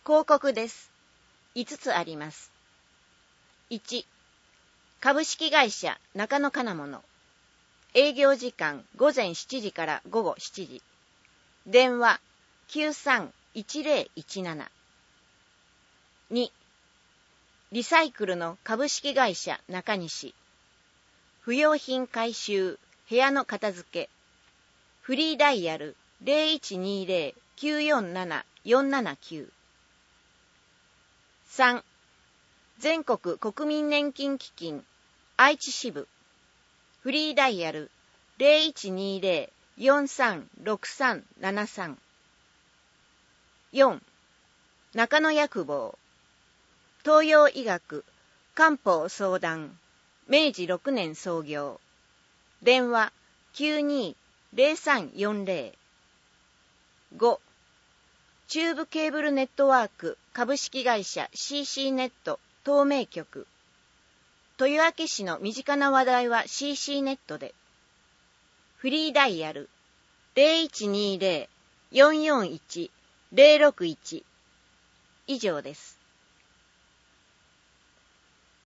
広告です。5つあります。1、株式会社中野金物。営業時間午前7時から午後7時。電話931017。2、リサイクルの株式会社中西。不用品回収、部屋の片付け。フリーダイヤル 0120-947-479。3、全国国民年金基金愛知支部。フリーダイヤル 0120-436373。4、中野薬房。東洋医学漢方相談。明治6年創業。電話920340。5、チューブケーブルネットワーク株式会社 CC ネット東名局。豊明市の身近な話題は CC ネットで。フリーダイヤル 0120-441-061。以上です。